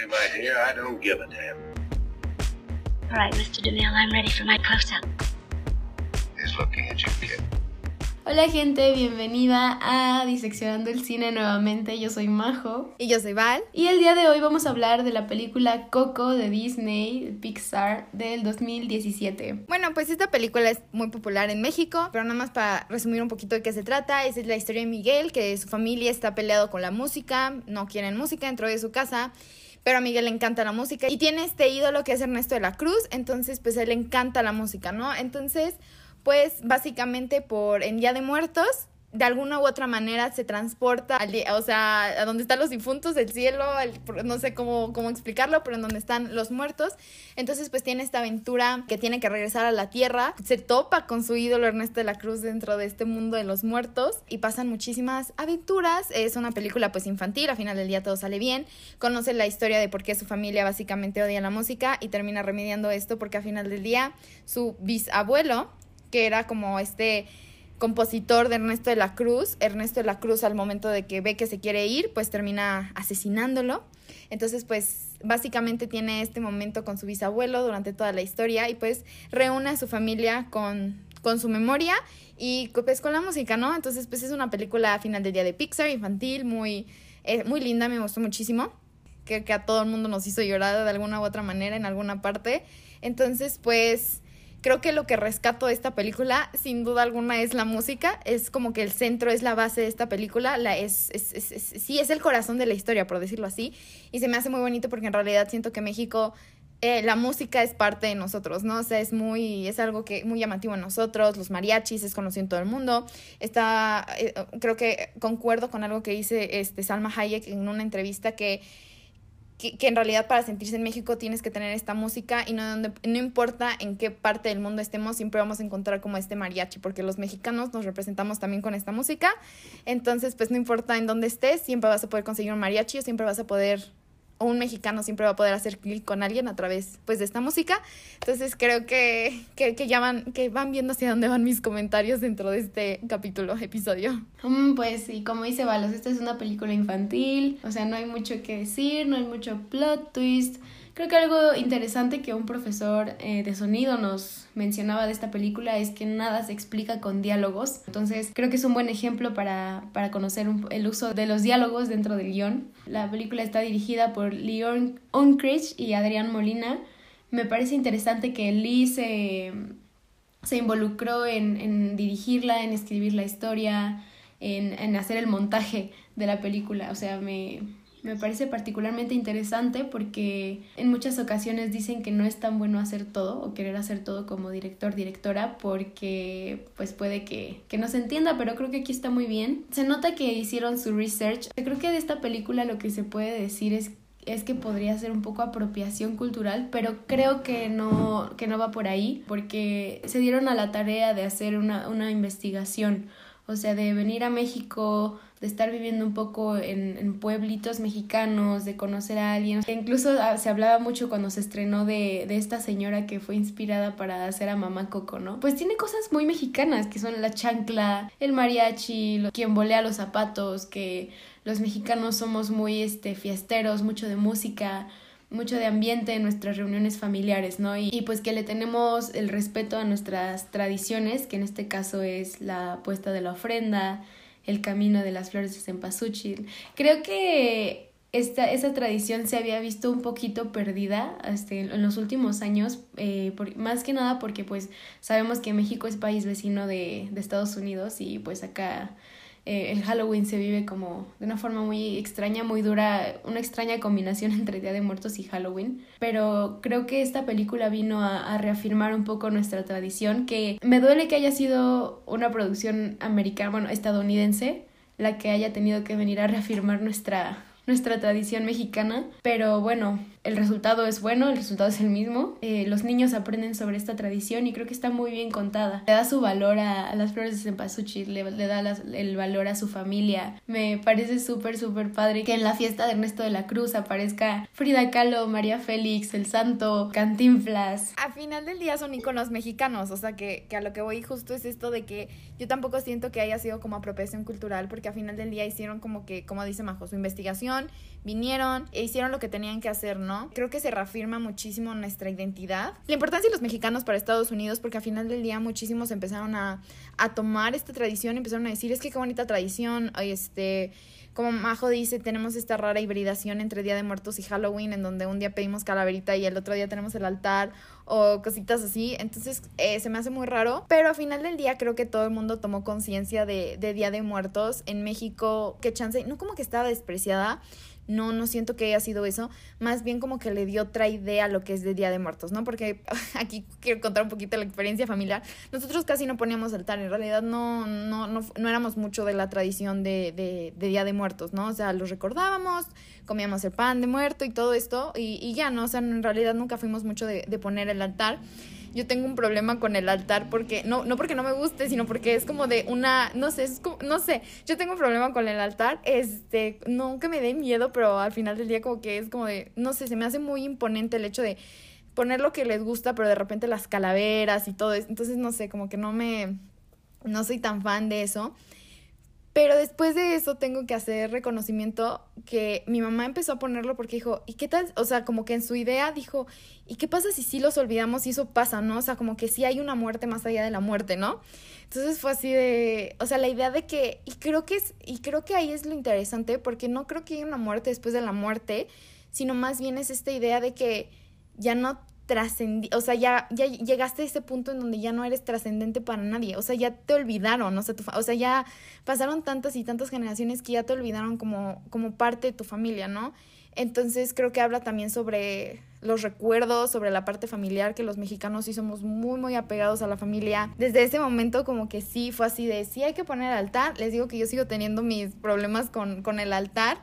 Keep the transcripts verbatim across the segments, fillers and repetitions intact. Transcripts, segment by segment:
Honestly, my dear, I don't give a damn. All right, mister DeMille, I'm ready for my close-up. He's looking at you, kid. Hola gente, bienvenida a Diseccionando el Cine nuevamente, yo soy Majo. Y yo soy Val. Y el día de hoy vamos a hablar de la película Coco de Disney, Pixar, del dos mil diecisiete. Bueno, pues esta película es muy popular en México, pero nada más para resumir un poquito de qué se trata, esa es la historia de Miguel, que su familia está peleado con la música, no quieren música dentro de su casa, pero a Miguel le encanta la música y tiene este ídolo que es Ernesto de la Cruz, entonces pues a él le encanta la música, ¿no? Entonces pues básicamente por en Día de Muertos, de alguna u otra manera se transporta, al día, o sea, a donde están los difuntos, el cielo, el, no sé cómo, cómo explicarlo, pero en donde están los muertos. Entonces pues tiene esta aventura que tiene que regresar a la tierra, se topa con su ídolo Ernesto de la Cruz dentro de este mundo de los muertos y pasan muchísimas aventuras. Es una película pues infantil, al final del día todo sale bien, conoce la historia de por qué su familia básicamente odia la música y termina remediando esto porque al final del día su bisabuelo, que era como este compositor de Ernesto de la Cruz, Ernesto de la Cruz al momento de que ve que se quiere ir, pues termina asesinándolo. Entonces, pues, básicamente tiene este momento con su bisabuelo durante toda la historia y pues reúne a su familia con, con su memoria y pues con la música, ¿no? Entonces, pues es una película a final del día de Pixar, infantil, muy, eh, muy linda, me gustó muchísimo, que, que a todo el mundo nos hizo llorar de alguna u otra manera en alguna parte. Entonces, pues creo que lo que rescato de esta película, sin duda alguna, es la música. Es como que el centro, es la base de esta película. La es, es, es, es, sí, es el corazón de la historia, por decirlo así. Y se me hace muy bonito porque en realidad siento que México, eh, la música es parte de nosotros, ¿no? O sea, es muy, es algo que muy llamativo en nosotros. Los mariachis es conocido en todo el mundo. Está, eh, creo que concuerdo con algo que dice este, Salma Hayek en una entrevista que Que, que en realidad para sentirse en México tienes que tener esta música y no, donde, no importa en qué parte del mundo estemos, siempre vamos a encontrar como este mariachi, porque los mexicanos nos representamos también con esta música. Entonces, pues no importa en dónde estés, siempre vas a poder conseguir un mariachi o siempre vas a poder, o un mexicano siempre va a poder hacer clic con alguien a través pues de esta música. Entonces creo que, que, que ya van, que van viendo hacia dónde van mis comentarios dentro de este capítulo, episodio. Mm, pues sí, como dice Valos, esta es una película infantil, o sea, no hay mucho que decir, no hay mucho plot twist. Creo que algo interesante que un profesor eh, de sonido nos mencionaba de esta película es que nada se explica con diálogos. Entonces creo que es un buen ejemplo para, para conocer un, el uso de los diálogos dentro del guión. La película está dirigida por Leon Unkrich y Adrián Molina. Me parece interesante que Lee se, se involucró en, en dirigirla, en escribir la historia, en, en hacer el montaje de la película. O sea, me... Me parece particularmente interesante porque en muchas ocasiones dicen que no es tan bueno hacer todo o querer hacer todo como director, directora, porque pues puede que, que no se entienda, pero creo que aquí está muy bien. Se nota que hicieron su research. Creo que de esta película lo que se puede decir es, es que podría ser un poco apropiación cultural, pero creo que no, que no va por ahí, porque se dieron a la tarea de hacer una, una investigación, o sea, de venir a México, de estar viviendo un poco en, en pueblitos mexicanos, de conocer a alguien. Incluso se hablaba mucho cuando se estrenó de, de esta señora que fue inspirada para hacer a Mamá Coco, ¿no? Pues tiene cosas muy mexicanas, que son la chancla, el mariachi, lo, quien volea los zapatos, que los mexicanos somos muy este, fiesteros, mucho de música, mucho de ambiente en nuestras reuniones familiares, ¿no? Y, y pues que le tenemos el respeto a nuestras tradiciones, que en este caso es la puesta de la ofrenda, el camino de las flores de cempasúchil. Creo que esta, esa tradición se había visto un poquito perdida este, en los últimos años, eh, por, más que nada porque pues sabemos que México es país vecino de, de Estados Unidos y pues acá eh, el Halloween se vive como de una forma muy extraña, muy dura, una extraña combinación entre Día de Muertos y Halloween. Pero creo que esta película vino a, a reafirmar un poco nuestra tradición, que me duele que haya sido una producción americana, bueno, estadounidense, la que haya tenido que venir a reafirmar nuestra, nuestra tradición mexicana, pero bueno, el resultado es bueno, el resultado es el mismo. Eh, los niños aprenden sobre esta tradición y creo que está muy bien contada. Le da su valor a, a las flores de cempasúchil, le, le da las, el valor a su familia. Me parece súper, súper padre que en la fiesta de Ernesto de la Cruz aparezca Frida Kahlo, María Félix, El Santo, Cantinflas. A final del día son íconos mexicanos, o sea que, que a lo que voy justo es esto de que yo tampoco siento que haya sido como apropiación cultural, porque a final del día hicieron como que, como dice Majo, su investigación, tradición, vinieron e hicieron lo que tenían que hacer, ¿no? Creo que se reafirma muchísimo nuestra identidad. La importancia de los mexicanos para Estados Unidos, porque al final del día muchísimos empezaron a, a tomar esta tradición, empezaron a decir, es que qué bonita tradición, este... Como Majo dice, tenemos esta rara hibridación entre Día de Muertos y Halloween, en donde un día pedimos calaverita y el otro día tenemos el altar o cositas así. Entonces eh, se me hace muy raro. Pero al final del día creo que todo el mundo tomó conciencia de, de Día de Muertos. En México, que chance, no como que estaba despreciada. No, no siento que haya sido eso. Más bien como que le dio otra idea a lo que es de Día de Muertos, ¿no? Porque aquí quiero contar un poquito la experiencia familiar. Nosotros casi no poníamos altar. En realidad no, no, no, no éramos mucho de la tradición de, de, de Día de Muertos, ¿no? O sea, los recordábamos, comíamos el pan de muerto y todo esto. Y, y ya, ¿no? O sea, en realidad nunca fuimos mucho de, de poner el altar. Yo tengo un problema con el altar porque, no, no porque no me guste, sino porque es como de una, no sé, es como, no sé, yo tengo un problema con el altar, este, no que me dé miedo, pero al final del día como que es como de, no sé, se me hace muy imponente el hecho de poner lo que les gusta, pero de repente las calaveras y todo eso, entonces no sé, como que no me, no soy tan fan de eso. Pero después de eso tengo que hacer reconocimiento que mi mamá empezó a ponerlo porque dijo, ¿y qué tal? O sea, como que en su idea dijo, ¿y qué pasa si sí los olvidamos y eso pasa, no? O sea, como que sí hay una muerte más allá de la muerte, ¿no? Entonces fue así de, o sea, la idea de que, y creo que es, y creo que ahí es lo interesante, porque no creo que haya una muerte después de la muerte, sino más bien es esta idea de que ya no trascendí, o sea, ya, ya llegaste a ese punto en donde ya no eres trascendente para nadie, o sea, ya te olvidaron, o sea, tu, o sea, ya pasaron tantas y tantas generaciones que ya te olvidaron como, como parte de tu familia, ¿no? Entonces creo que habla también sobre los recuerdos, sobre la parte familiar, que los mexicanos sí somos muy, muy apegados a la familia. Desde ese momento como que sí fue así de, sí hay que poner altar, les digo que yo sigo teniendo mis problemas con, con el altar.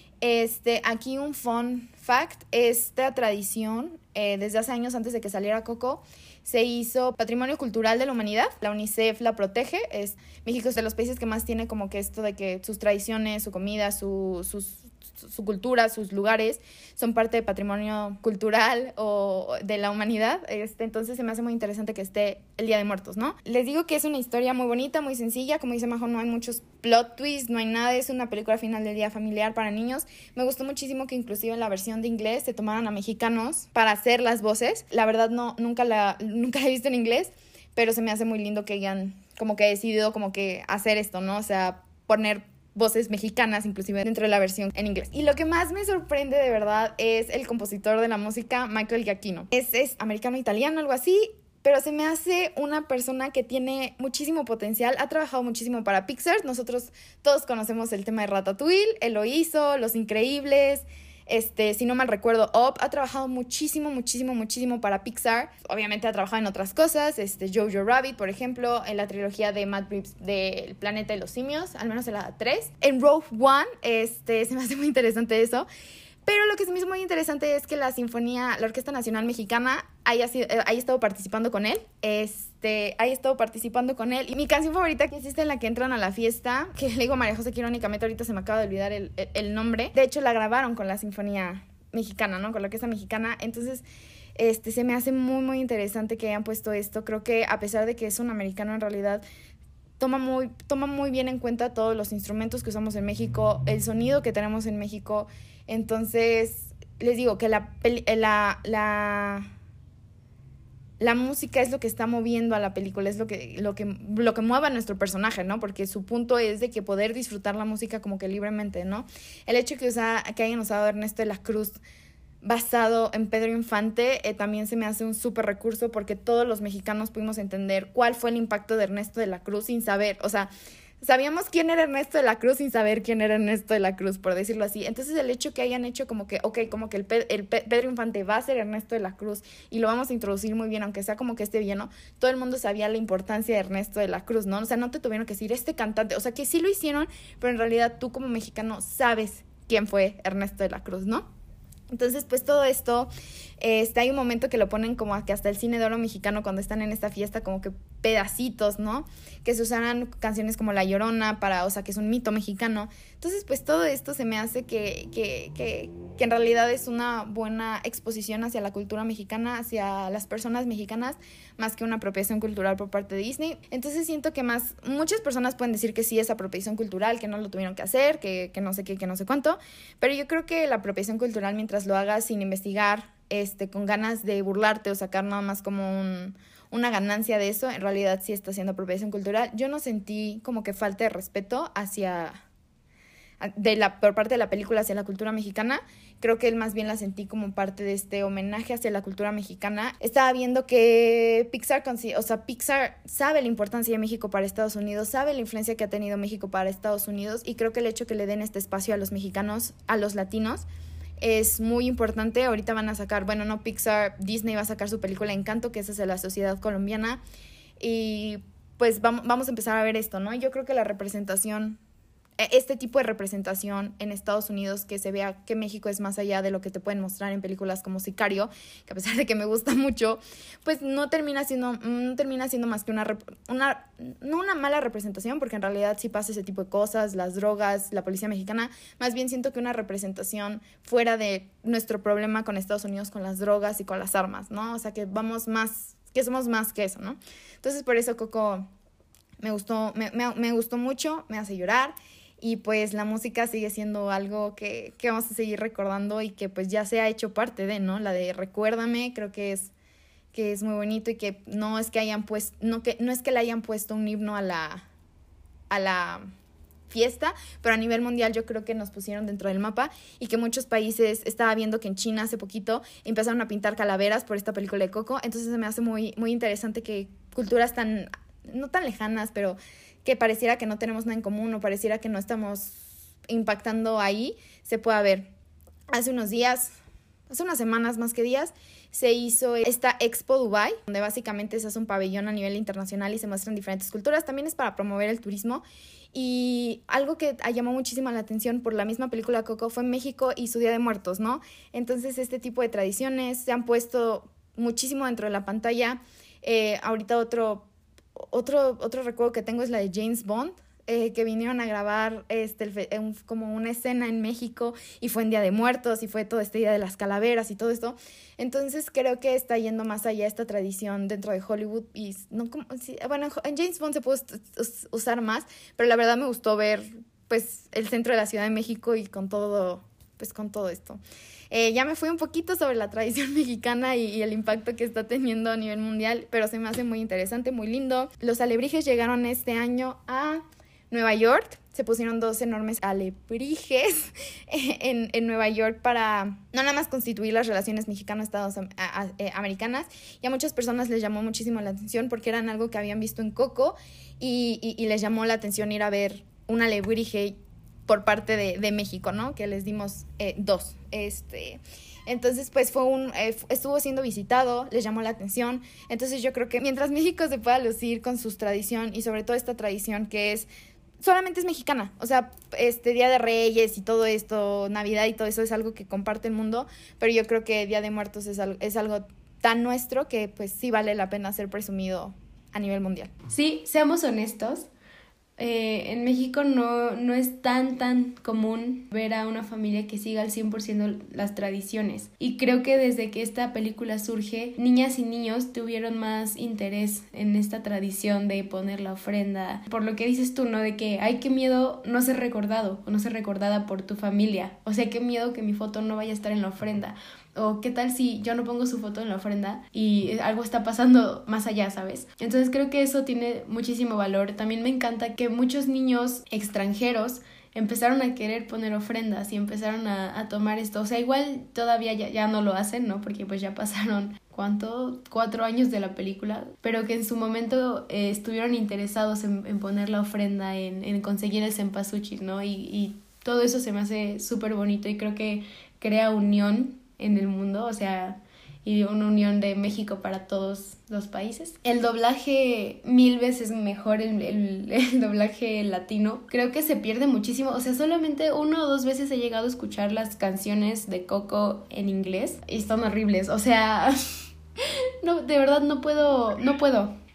Este, aquí un fun fact, esta tradición, eh, desde hace años antes de que saliera Coco, se hizo Patrimonio Cultural de la Humanidad. La UNICEF la protege. Es, México es de los países que más tiene como que esto de que sus tradiciones, su comida, su, sus, su, su cultura, sus lugares son parte de patrimonio cultural o de la humanidad. Este, entonces se me hace muy interesante que esté el Día de Muertos, ¿no? Les digo que es una historia muy bonita, muy sencilla. Como dice Majo, no hay muchos plot twists, no hay nada. Es una película al final del día familiar para niños. Me gustó muchísimo que inclusive en la versión de inglés se tomaran a mexicanos para hacer las voces. La verdad no, nunca la, nunca la he visto en inglés, pero se me hace muy lindo que hayan como que decidido como que hacer esto, ¿no? O sea, poner voces mexicanas inclusive dentro de la versión en inglés. Y lo que más me sorprende de verdad es el compositor de la música, Michael Giacchino. Es, es americano-italiano, algo así, pero se me hace una persona que tiene muchísimo potencial. Ha trabajado muchísimo para Pixar. Nosotros todos conocemos el tema de Ratatouille, él lo hizo, Los Increíbles, este, si no mal recuerdo, Up. Ha trabajado muchísimo, muchísimo, muchísimo para Pixar. Obviamente ha trabajado en otras cosas, este, Jojo Rabbit, por ejemplo, en la trilogía de Matt Reeves de El Planeta de los Simios, al menos en la tres. En Rogue One, este, se me hace muy interesante eso. Pero lo que se me hizo muy interesante es que la Sinfonía, la Orquesta Nacional Mexicana, haya, sido, eh, haya estado participando con él. Este, haya estado participando con él. Y mi canción favorita que existe en la que entran a la fiesta, que le digo a María José que irónicamente ahorita se me acaba de olvidar el, el, el nombre. De hecho, la grabaron con la Sinfonía Mexicana, ¿no? Con la Orquesta Mexicana. Entonces, este, se me hace muy, muy interesante que hayan puesto esto. Creo que a pesar de que es un americano, en realidad toma muy, toma muy bien en cuenta todos los instrumentos que usamos en México, el sonido que tenemos en México. Entonces, les digo que la, la, la, la música es lo que está moviendo a la película, es lo que, lo que, lo que mueve a nuestro personaje, ¿no? Porque su punto es de que poder disfrutar la música como que libremente, ¿no? El hecho que, usa, que hayan usado a Ernesto de la Cruz basado en Pedro Infante, eh, también se me hace un súper recurso porque todos los mexicanos pudimos entender cuál fue el impacto de Ernesto de la Cruz sin saber, o sea, sabíamos quién era Ernesto de la Cruz sin saber quién era Ernesto de la Cruz, por decirlo así. Entonces el hecho que hayan hecho como que, ok, como que el, Pe- el Pe- Pedro Infante va a ser Ernesto de la Cruz y lo vamos a introducir muy bien, aunque sea como que este villano, todo el mundo sabía la importancia de Ernesto de la Cruz, ¿no? O sea, no te tuvieron que decir este cantante, o sea, que sí lo hicieron, pero en realidad tú como mexicano sabes quién fue Ernesto de la Cruz, ¿no? Entonces, pues todo esto, este, hay un momento que lo ponen como que hasta el cine de oro mexicano cuando están en esta fiesta, como que pedacitos, ¿no? Que se usaran canciones como La Llorona para, o sea, que es un mito mexicano. Entonces, pues todo esto se me hace que, que, que, que en realidad es una buena exposición hacia la cultura mexicana, hacia las personas mexicanas, más que una apropiación cultural por parte de Disney. Entonces siento que más, muchas personas pueden decir que sí es apropiación cultural, que no lo tuvieron que hacer, que, que no sé qué, que no sé cuánto, pero yo creo que la apropiación cultural, mientras lo hagas sin investigar, este, con ganas de burlarte o sacar nada más como un... una ganancia de eso, en realidad sí está siendo apropiación cultural. Yo no sentí como que falta de respeto hacia, de la, por parte de la película hacia la cultura mexicana. Creo que él más bien la sentí como parte de este homenaje hacia la cultura mexicana. Estaba viendo que Pixar, o sea, Pixar sabe la importancia de México para Estados Unidos, sabe la influencia que ha tenido México para Estados Unidos, y creo que el hecho que le den este espacio a los mexicanos, a los latinos, es muy importante. Ahorita van a sacar, bueno, no Pixar, Disney va a sacar su película Encanto, que es hacia la sociedad colombiana, y pues vamos, vamos a empezar a ver esto, ¿no? Yo creo que la representación, este tipo de representación en Estados Unidos, que se vea que México es más allá de lo que te pueden mostrar en películas como Sicario, que a pesar de que me gusta mucho, pues no termina siendo, no termina siendo más que una, una, no una mala representación, porque en realidad sí pasa ese tipo de cosas, las drogas, la policía mexicana. Más bien siento que una representación fuera de nuestro problema con Estados Unidos, con las drogas y con las armas, ¿no? O sea, que vamos más, que somos más que eso, ¿no? Entonces por eso Coco me gustó, me, me, me gustó mucho, me hace llorar. Y pues la música sigue siendo algo que, que vamos a seguir recordando y que pues ya se ha hecho parte de, ¿no? La de Recuérdame, creo que es, que es muy bonito, y que no es que hayan puesto, no, que, no es que le hayan puesto un himno a la, a la fiesta, pero a nivel mundial yo creo que nos pusieron dentro del mapa, y que muchos países, estaba viendo que en China hace poquito empezaron a pintar calaveras por esta película de Coco. Entonces se me hace muy, muy interesante que culturas tan, no tan lejanas, pero que pareciera que no tenemos nada en común, o pareciera que no estamos impactando ahí, se pueda ver. Hace unos días, hace unas semanas más que días, se hizo esta Expo Dubai, donde básicamente se hace un pabellón a nivel internacional y se muestran diferentes culturas. También es para promover el turismo, y algo que llamó muchísimo la atención por la misma película Coco fue México y su Día de Muertos, ¿no? Entonces este tipo de tradiciones se han puesto muchísimo dentro de la pantalla. Eh, ahorita otro... Otro, otro recuerdo que tengo es la de James Bond, eh, que vinieron a grabar este, el, un, como una escena en México, y fue en Día de Muertos, y fue todo este Día de las Calaveras y todo esto. Entonces creo que está yendo más allá esta tradición dentro de Hollywood. Y no como, sí, bueno, en James Bond se puede usar más, pero la verdad me gustó ver pues el centro de la Ciudad de México y con todo, pues con todo esto. Eh, ya me fui un poquito sobre la tradición mexicana y, y el impacto que está teniendo a nivel mundial, pero se me hace muy interesante, muy lindo. Los alebrijes llegaron este año a Nueva York. Se pusieron dos enormes alebrijes en, en Nueva York para no nada más constituir las relaciones mexicano-estadounidenses, y a muchas personas les llamó muchísimo la atención porque eran algo que habían visto en Coco, y, y, y les llamó la atención ir a ver un alebrije por parte de, de México, ¿no? Que les dimos eh, dos. Este, entonces, pues fue un, eh, estuvo siendo visitado, les llamó la atención. Entonces yo creo que mientras México se pueda lucir con su tradición, y sobre todo esta tradición que es, solamente es mexicana, o sea, este Día de Reyes y todo esto, Navidad y todo eso es algo que comparte el mundo, pero yo creo que Día de Muertos es algo, es algo tan nuestro que pues sí vale la pena ser presumido a nivel mundial. Sí, seamos honestos. Eh, en México no, no es tan tan común ver a una familia que siga al cien por ciento las tradiciones, y creo que desde que esta película surge, niñas y niños tuvieron más interés en esta tradición de poner la ofrenda, por lo que dices tú, ¿no? De que ay, qué miedo no ser recordado o no ser recordada por tu familia, o sea, qué miedo que mi foto no vaya a estar en la ofrenda. O qué tal si yo no pongo su foto en la ofrenda y algo está pasando más allá, ¿sabes? Entonces creo que eso tiene muchísimo valor. También me encanta que muchos niños extranjeros empezaron a querer poner ofrendas y empezaron a, a tomar esto. O sea, igual todavía ya, ya no lo hacen, ¿no? Porque pues ya pasaron, ¿cuánto? Cuatro años de la película. Pero que en su momento eh, estuvieron interesados en, en poner la ofrenda, en, en conseguir el cempasúchil, ¿no? Y, y todo eso se me hace súper bonito, y creo que crea unión en el mundo, o sea, y una unión de México para todos los países. El doblaje mil veces mejor, el, el, el doblaje latino. Creo que se pierde muchísimo, o sea, solamente una o dos veces he llegado a escuchar las canciones de Coco en inglés y están horribles, o sea, no, de verdad no puedo, no puedo.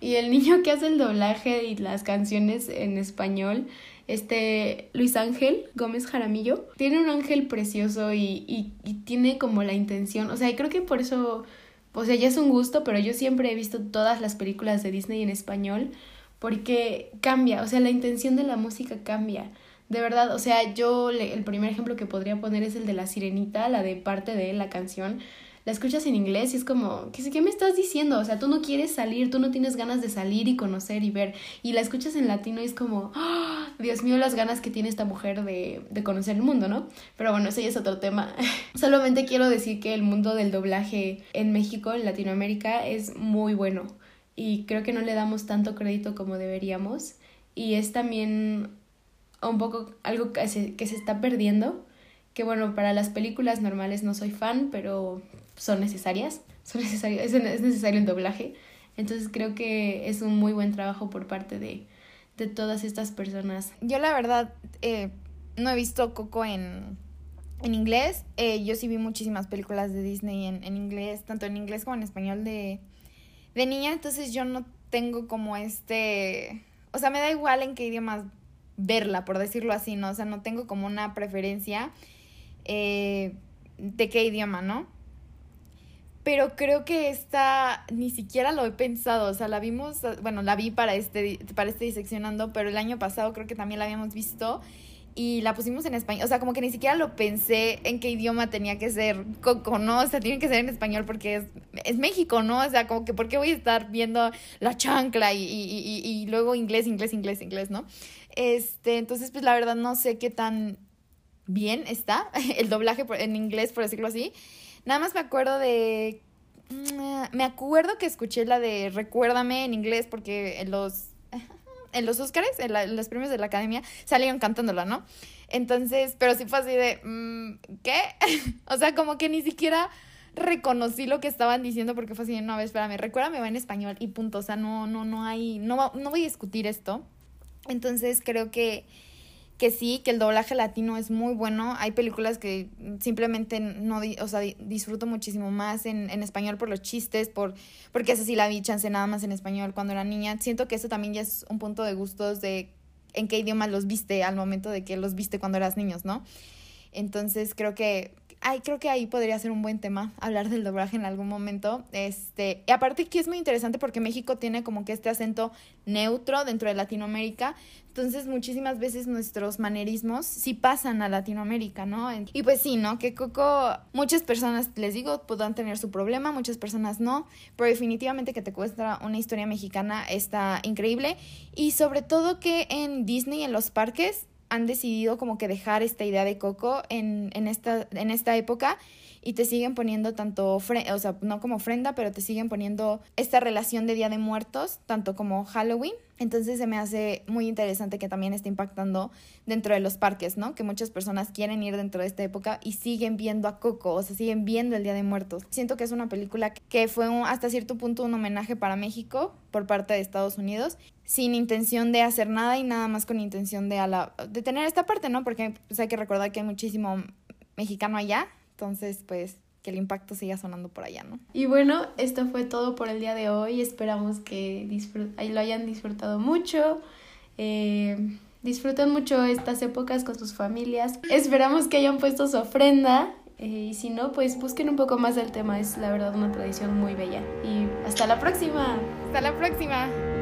Y el niño que hace el doblaje y las canciones en español, este Luis Ángel Gómez Jaramillo, tiene un ángel precioso y, y, y tiene como la intención, o sea, y creo que por eso, o sea, ya es un gusto, pero yo siempre he visto todas las películas de Disney en español porque cambia, o sea, la intención de la música cambia. De verdad, o sea, yo le, el primer ejemplo que podría poner es el de La Sirenita, la de parte de la canción. La escuchas en inglés y es como, ¿qué, ¿qué me estás diciendo? O sea, tú no quieres salir, tú no tienes ganas de salir y conocer y ver. Y la escuchas en latino y es como, ¡oh, Dios mío, las ganas que tiene esta mujer de, de conocer el mundo, ¿no? Pero bueno, ese ya es otro tema. Solamente quiero decir que el mundo del doblaje en México, en Latinoamérica, es muy bueno. Y creo que no le damos tanto crédito como deberíamos. Y es también un poco algo que se, que se está perdiendo. Que bueno, para las películas normales no soy fan, pero son necesarias, son necesarias, es necesario el doblaje. Entonces creo que es un muy buen trabajo por parte de, de todas estas personas. Yo la verdad eh, no he visto Coco en, en inglés. Eh, yo sí vi muchísimas películas de Disney en, en inglés, tanto en inglés como en español de, de niña. Entonces yo no tengo como este... O sea, me da igual en qué idiomas verla, por decirlo así, ¿no? O sea, no tengo como una preferencia eh, de qué idioma, ¿no? Pero creo que esta ni siquiera lo he pensado, o sea, la vimos, bueno, la vi para este, para este Diseccionando, pero el año pasado creo que también la habíamos visto y la pusimos en español, o sea, como que ni siquiera lo pensé en qué idioma tenía que ser Coco, ¿no? O sea, tiene que ser en español porque es, es México, ¿no? O sea, como que ¿por qué voy a estar viendo La Chancla y, y, y, y luego inglés, inglés, inglés, inglés, ¿no? Este, entonces, pues la verdad no sé qué tan bien está el doblaje en inglés, por decirlo así. Nada más me acuerdo de... Me acuerdo que escuché la de Recuérdame en inglés porque en los... En los Óscares, en, la, en los premios de la Academia, salieron cantándola, ¿no? Entonces, pero sí fue así de... mmm, ¿qué? O sea, como que ni siquiera reconocí lo que estaban diciendo porque fue así de... No, a ver, espérame, Recuérdame va en español y punto. O sea, no, no, no hay... No, no voy a discutir esto. Entonces, creo que... que sí, que el doblaje latino es muy bueno. Hay películas que simplemente no, o sea, disfruto muchísimo más en, en español por los chistes, por porque esa sí la vi chance nada más en español cuando era niña. Siento que eso también ya es un punto de gustos de en qué idioma los viste al momento de que los viste cuando eras niños, ¿no? Entonces creo que ay, creo que ahí podría ser un buen tema hablar del doblaje en algún momento. Este, y aparte que es muy interesante porque México tiene como que este acento neutro dentro de Latinoamérica. Entonces muchísimas veces nuestros manerismos sí pasan a Latinoamérica, ¿no? Y pues sí, ¿no? Que Coco, muchas personas, les digo, podrán tener su problema, muchas personas no, pero definitivamente que te cuesta una historia mexicana está increíble. Y sobre todo que en Disney, en los parques, han decidido como que dejar esta idea de Coco en, en, esta, en esta época y te siguen poniendo tanto, ofre- o sea, no como ofrenda, pero te siguen poniendo esta relación de Día de Muertos, tanto como Halloween. Entonces se me hace muy interesante que también esté impactando dentro de los parques, ¿no? Que muchas personas quieren ir dentro de esta época y siguen viendo a Coco, o sea, siguen viendo el Día de Muertos. Siento que es una película que fue un, hasta cierto punto un homenaje para México por parte de Estados Unidos, sin intención de hacer nada y nada más con intención de, ala- de tener esta parte, ¿no? Porque pues, hay que recordar que hay muchísimo mexicano allá, entonces pues que el impacto siga sonando por allá, ¿no? Y bueno, esto fue todo por el día de hoy. Esperamos que disfrut- lo hayan disfrutado mucho. Eh, disfruten mucho estas épocas con sus familias. Esperamos que hayan puesto su ofrenda. Eh, y si no, pues busquen un poco más del tema. Es la verdad una tradición muy bella. Y hasta la próxima. Hasta la próxima.